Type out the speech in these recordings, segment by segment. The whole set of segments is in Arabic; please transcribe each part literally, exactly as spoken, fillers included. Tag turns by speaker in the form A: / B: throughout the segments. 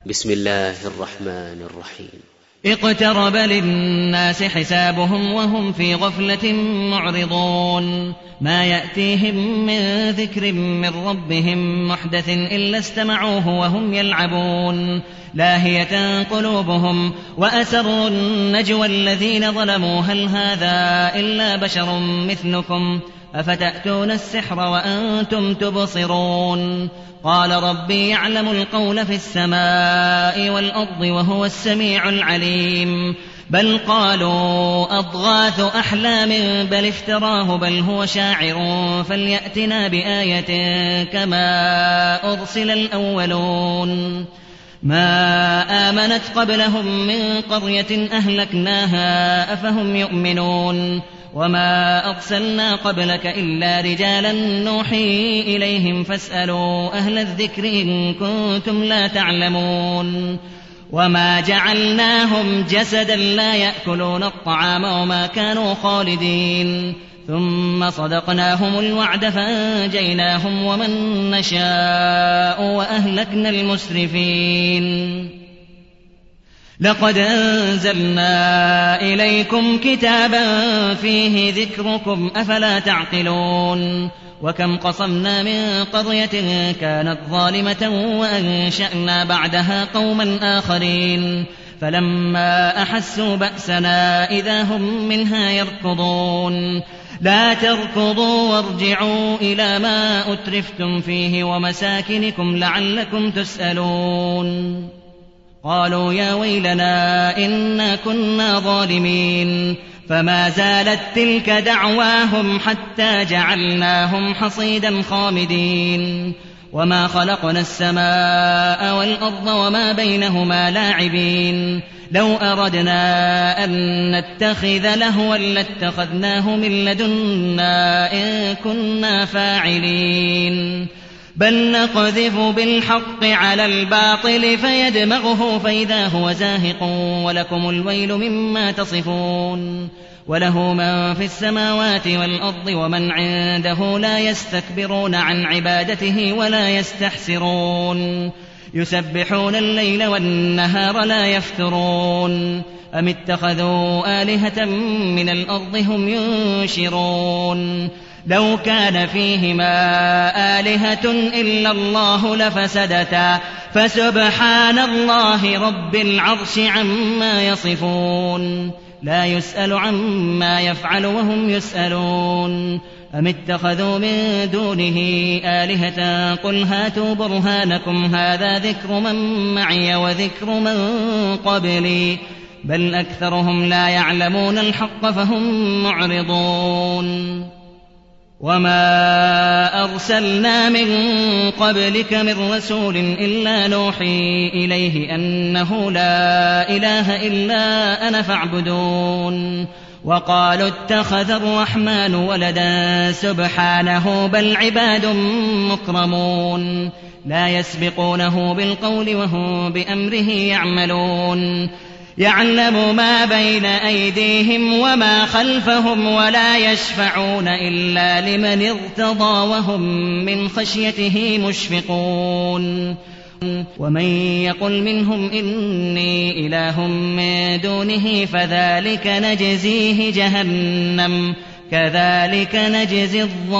A: بسم الله الرحمن الرحيم.
B: اقترب للناس حسابهم وهم في غفلة معرضون ما يأتيهم من ذكر من ربهم محدث إلا استمعوه وهم يلعبون لاهية قلوبهم وأسروا النجوى الذين ظلموا هل هذا إلا بشر مثلكم أفتأتون السحر وأنتم تبصرون قال ربي يعلم القول في السماء والأرض وهو السميع العليم بل قالوا أضغاث أحلام بل افتراه بل هو شاعر فليأتنا بآية كما أرسل الأولون ما آمنت قبلهم من قرية أهلكناها أفهم يؤمنون وما أرسلنا قبلك إلا رجالا نوحي إليهم فاسألوا أهل الذكر إن كنتم لا تعلمون وما جعلناهم جسدا لا يأكلون الطعام وما كانوا خالدين ثم صدقناهم الوعد فأنجيناهم ومن نشاء وأهلكنا المسرفين لقد أنزلنا إليكم كتابا فيه ذكركم أفلا تعقلون وكم قصمنا من قرية كانت ظالمة وأنشأنا بعدها قوما آخرين فلما أحسوا بأسنا إذا هم منها يركضون لا تركضوا وارجعوا إلى ما أترفتم فيه ومساكنكم لعلكم تسألون قالوا يا ويلنا إنا كنا ظالمين فما زالت تلك دعواهم حتى جعلناهم حصيدا خامدين وما خلقنا السماء والأرض وما بينهما لاعبين لو أردنا أن نتخذ لهوا لاتخذناه من لدنا إن كنا فاعلين بل نقذف بالحق على الباطل فيدمغه فإذا هو زاهق ولكم الويل مما تصفون وله من في السماوات والأرض ومن عنده لا يستكبرون عن عبادته ولا يستحسرون يسبحون الليل والنهار لا يفترون أم اتخذوا آلهة من الأرض هم ينشرون لو كان فيهما آلهة إلا الله لفسدتا فسبحان الله رب العرش عما يصفون لا يسأل عما يفعل وهم يسألون أم اتخذوا من دونه آلهة قل هاتوا برهانكم هذا ذكر من معي وذكر من قبلي بل أكثرهم لا يعلمون الحق فهم معرضون وما أرسلنا من قبلك من رسول إلا نوحي إليه أنه لا إله إلا أنا فاعبدون وقالوا اتخذ الرحمن ولدا سبحانه بل عباد مكرمون لا يسبقونه بالقول وهم بأمره يعملون يعلم ما بين أيديهم وما خلفهم ولا يشفعون إلا لمن ارتضى وهم من خشيته مشفقون ومن يقل منهم إني إله من دونه فذلك نجزيه جهنم كذلك نجزي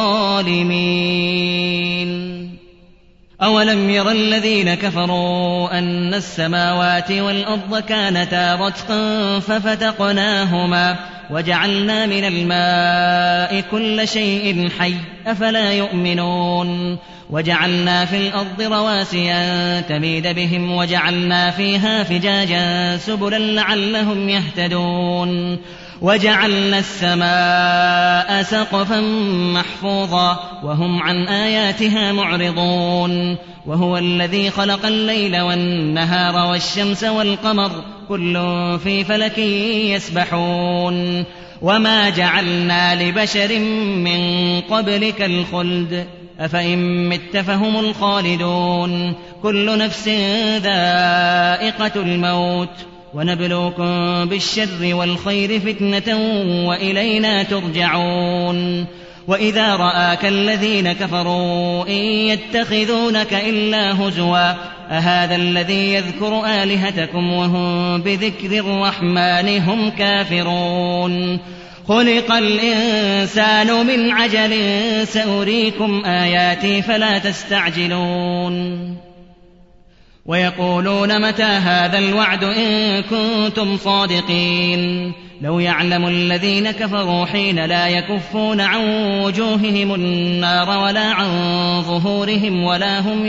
B: الظالمين أولم ير الذين كفروا أن السماوات والأرض كانتا رتقا ففتقناهما وجعلنا من الماء كل شيء حي أفلا يؤمنون وجعلنا في الأرض رواسي أن تميد بهم وجعلنا فيها فجاجا سبلا لعلهم يهتدون وجعلنا السماء سقفا محفوظا وهم عن آياتها معرضون وهو الذي خلق الليل والنهار والشمس والقمر كل في فلك يسبحون وما جعلنا لبشر من قبلك الخلد أفإن مت فهم الخالدون كل نفس ذائقة الموت ونبلوكم بالشر والخير فتنة وإلينا ترجعون وإذا رآك الذين كفروا إن يتخذونك إلا هزوا أهذا الذي يذكر آلهتكم وهم بذكر الرحمن هم كافرون خلق الإنسان من عجل سأريكم آياتي فلا تستعجلون ويقولون متى هذا الوعد إن كنتم صادقين لو يعلم الذين كفروا حين لا يكفون عن وجوههم النار ولا عن ظهورهم ولا هم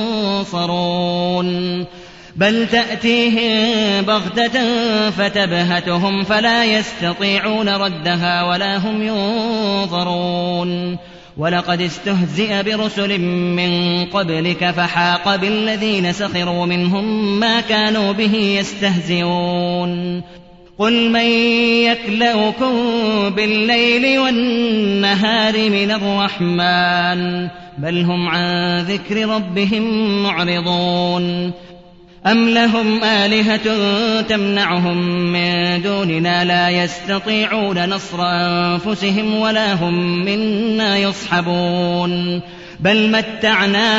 B: ينصرون بل تأتيهم بغتة فتبهتهم فلا يستطيعون ردها ولا هم ينظرون ولقد استهزئ برسل من قبلك فحاق بالذين سخروا منهم ما كانوا به يستهزئون قل من يكلؤكم بالليل والنهار من الرحمن بل هم عن ذكر ربهم معرضون أم لهم آلهة تمنعهم من دوننا لا يستطيعون نصر أنفسهم ولا هم منا يصحبون بل متعنا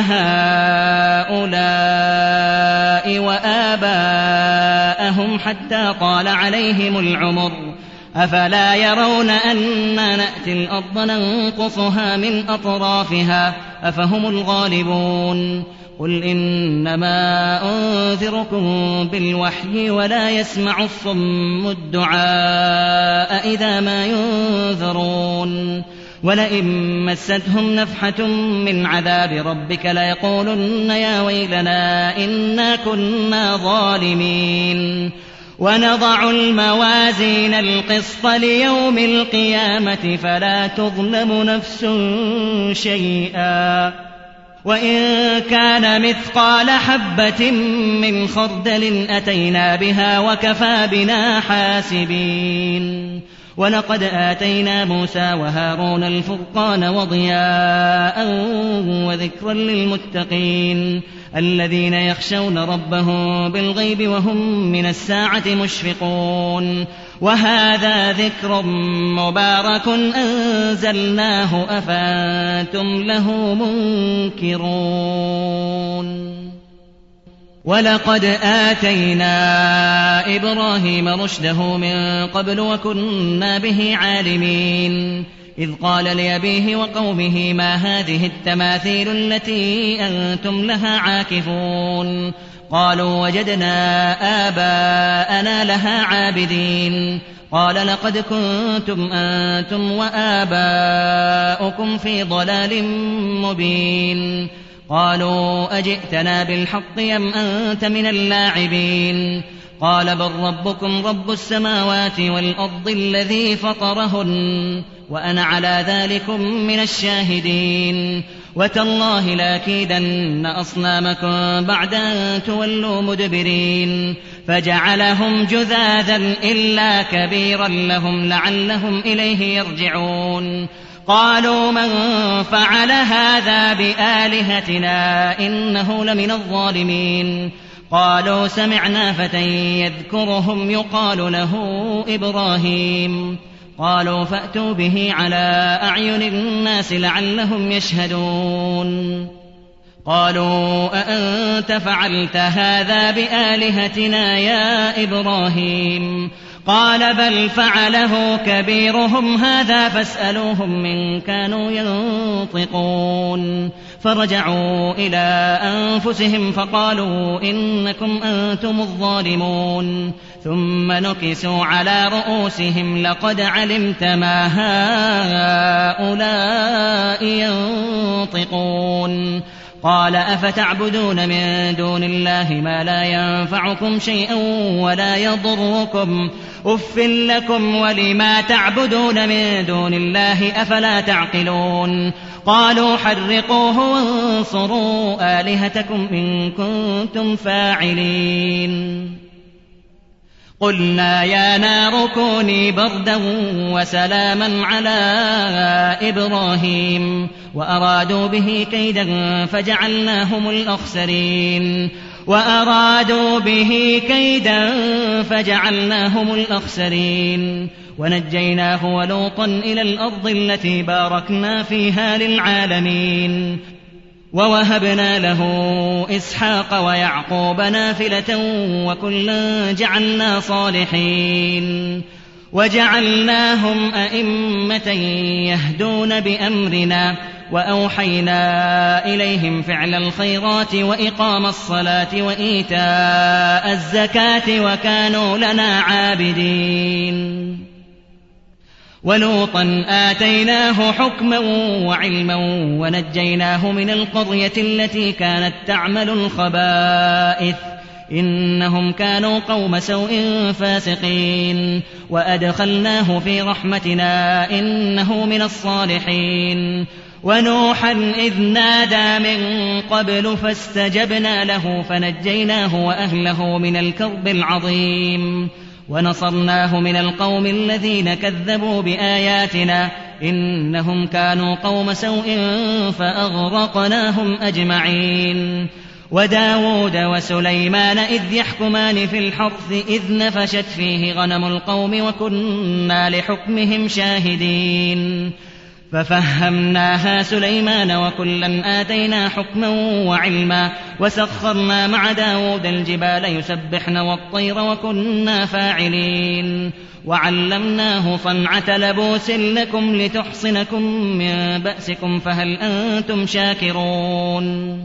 B: هؤلاء وآباءهم حتى طال عليهم العمر أفلا يرون أنا نأتي الأرض ننقصها من أطرافها أفهم الغالبون قل إنما أنذركم بالوحي ولا يسمع الصم الدعاء إذا ما ينذرون ولئن مستهم نفحة من عذاب ربك ليقولن يا ويلنا إنا كنا ظالمين ونضع الموازين القسط ليوم القيامة فلا تظلم نفس شيئا وإن كان مثقال حبة من خردل أتينا بها وكفى بنا حاسبين ولقد آتينا موسى وهارون الفرقان وضياء وذكرا للمتقين الذين يخشون ربهم بالغيب وهم من الساعة مشفقون وهذا ذكر مبارك أنزلناه أفأنتم له منكرون ولقد آتينا إبراهيم رشده من قبل وكنا به عالمين إذ قال لأبيه وقومه ما هذه التماثيل التي أنتم لها عاكفون قالوا وجدنا آباءنا لها عابدين قال لقد كنتم أنتم وآباؤكم في ضلال مبين قالوا أجئتنا بالحق أم أنت من اللاعبين قال بل ربكم رب السماوات والأرض الذي فطرهن وأنا على ذلكم من الشاهدين وتالله لأكيدن أصنامكم بعد أن تولوا مدبرين فجعلهم جذاذا إلا كبيرا لهم لعلهم إليه يرجعون قالوا من فعل هذا بآلهتنا إنه لمن الظالمين قالوا سمعنا فتى يذكرهم يقال له إبراهيم قالوا فأتوا به على أعين الناس لعلهم يشهدون قالوا أأنت فعلت هذا بآلهتنا يا إبراهيم قال بل فعله كبيرهم هذا فاسألوهم من كانوا ينطقون فرجعوا إلى أنفسهم فقالوا إنكم أنتم الظالمون ثم نكسوا على رؤوسهم لقد علمت ما هؤلاء ينطقون قال أفتعبدون من دون الله ما لا ينفعكم شيئا ولا يضركم أف لكم ولما تعبدون من دون الله أفلا تعقلون قالوا حرقوه وانصروا آلهتكم إن كنتم فاعلين قلنا يا نار كوني بردا وسلاما على إبراهيم وأرادوا به كيدا فجعلناهم الأخسرين وأرادوا به كيدا فجعلناهم الأخسرين ونجيناه ولوطا إلى الأرض التي باركنا فيها للعالمين ووهبنا له إسحاق ويعقوب نافلة وكلا جعلنا صالحين وجعلناهم أئمة يهدون بأمرنا وأوحينا إليهم فعل الخيرات وإقام الصلاة وإيتاء الزكاة وكانوا لنا عابدين ولوطا آتيناه حكما وعلما ونجيناه من القرية التي كانت تعمل الخبائث إنهم كانوا قوم سوء فاسقين وأدخلناه في رحمتنا إنه من الصالحين ونوحا إذ نادى من قبل فاستجبنا له فنجيناه وأهله من الكرب العظيم ونصرناه من القوم الذين كذبوا بآياتنا إنهم كانوا قوم سوء فأغرقناهم أجمعين وداود وسليمان إذ يحكمان في الحرث إذ نفشت فيه غنم القوم وكنا لحكمهم شاهدين ففهمناها سليمان وكلا آتينا حكما وعلما وسخرنا مع داود الجبال يسبحن والطير وكنا فاعلين وعلمناه صنعة لبوس لكم لتحصنكم من بأسكم فهل أنتم شاكرون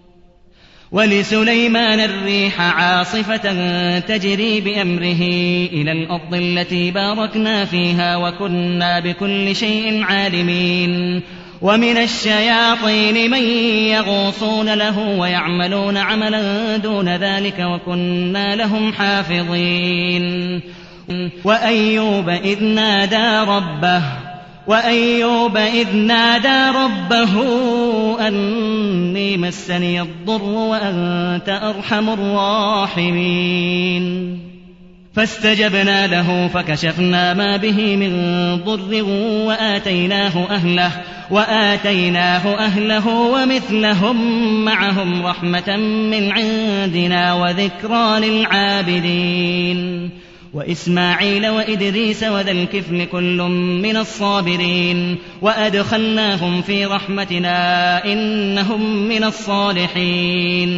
B: ولسليمان الريح عاصفة تجري بأمره إلى الأرض التي باركنا فيها وكنا بكل شيء عالمين ومن الشياطين من يغوصون له ويعملون عملا دون ذلك وكنا لهم حافظين وأيوب إذ نادى ربه وأيوب إذ نادى ربه أني مسني الضر وأنت أرحم الراحمين فاستجبنا له فكشفنا ما به من ضر وآتيناه أهله وآتيناه أهله ومثلهم معهم رحمة من عندنا وذكرى للعابدين وإسماعيل وإدريس وذا الكفل كل من الصابرين وأدخلناهم في رحمتنا إنهم من الصالحين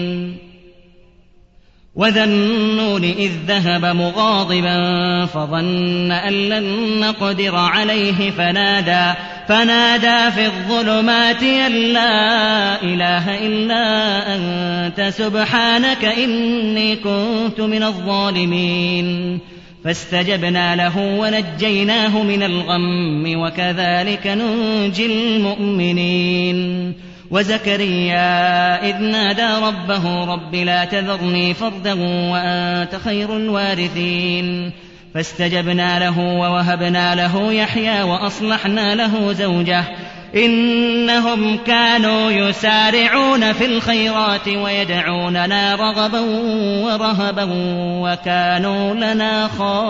B: وذا النون إذ ذهب مغاضبا فظن أن لن نقدر عليه فنادى فنادى في الظلمات أن لا إله إلا أنت سبحانك إني كنت من الظالمين فاستجبنا له ونجيناه من الغم وكذلك ننجي المؤمنين وزكريا إذ نادى ربه رب لا تذرني فردا وأنت خير الوارثين فاستجبنا له ووهبنا له يحيى وأصلحنا له زوجه إنهم كانوا يسارعون في الخيرات ويدعوننا رغبا ورهبا وكانوا لنا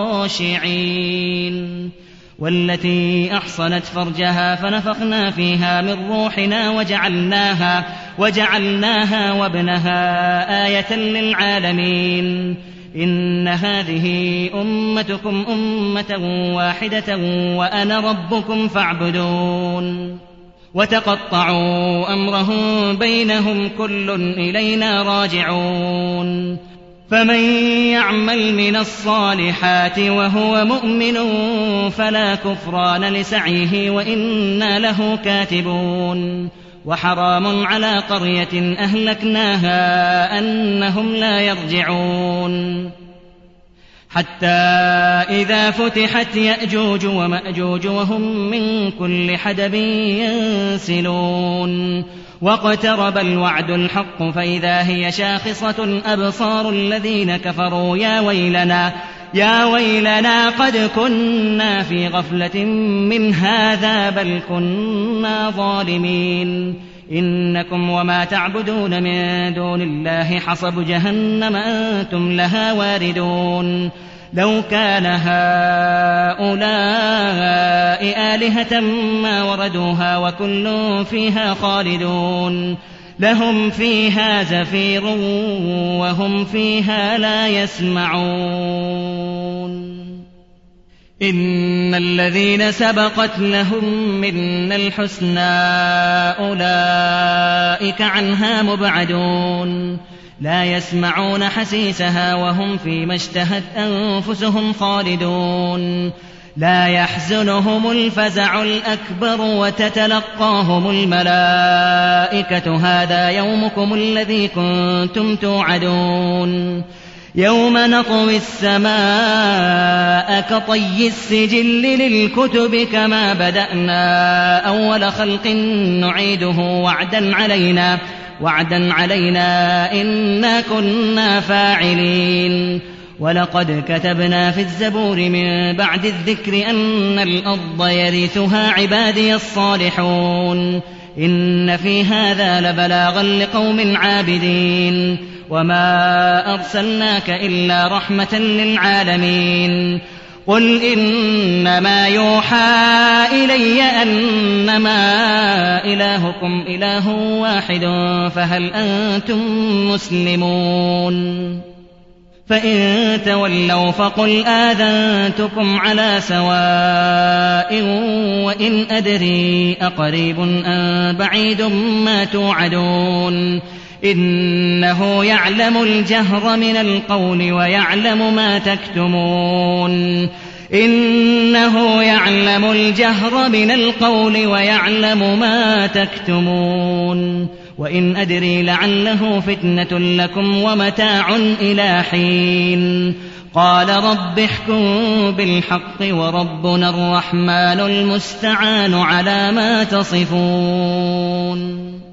B: خاشعين والتي أحصنت فرجها فنفخنا فيها من روحنا وجعلناها, وجعلناها وابنها آية للعالمين إن هذه أمتكم أمة واحدة وأنا ربكم فاعبدون وتقطعوا أمرهم بينهم كل إلينا راجعون فمن يعمل من الصالحات وهو مؤمن فلا كفران لسعيه وإنا له كاتبون وحرام على قرية أهلكناها أنهم لا يرجعون حتى إذا فتحت يأجوج ومأجوج وهم من كل حدب ينسلون واقترب الوعد الحق فإذا هي شاخصة أبصار الذين كفروا يا ويلنا يا ويلنا قد كنا في غفلة من هذا بل كنا ظالمين إنكم وما تعبدون من دون الله حصب جهنم أنتم لها واردون لو كان هؤلاء آلهة ما وردوها وكل فيها خالدون لهم فيها زفير وهم فيها لا يسمعون إن الذين سبقت لهم منا الحسنى أولئك عنها مبعدون لا يسمعون حسيسها وهم فيما اشتهت أنفسهم خالدون لا يحزنهم الفزع الأكبر وتتلقاهم الملائكة هذا يومكم الذي كنتم توعدون يوم نطوي السماء كطي السجل للكتب كما بدأنا أول خلق نعيده وعدا علينا وعدا علينا إنا كنا فاعلين ولقد كتبنا في الزبور من بعد الذكر أن الأرض يرثها عبادي الصالحون إن في هذا لبلاغا لقوم عابدين وما أرسلناك إلا رحمة للعالمين قل إنما يوحى إلي أنما إلهكم إله واحد فهل أنتم مسلمون فإن تولوا فقل آذنتكم على سواء وإن أدري أقريب أم بعيد ما توعدون إنه يعلم الجهر من القول ويعلم ما تكتمون إنه يعلم الجهر من القول ويعلم ما تكتمون وإن أدري لعله فتنة لكم ومتاع إلى حين قال رب احكم بالحق وربنا الرحمن المستعان على ما تصفون.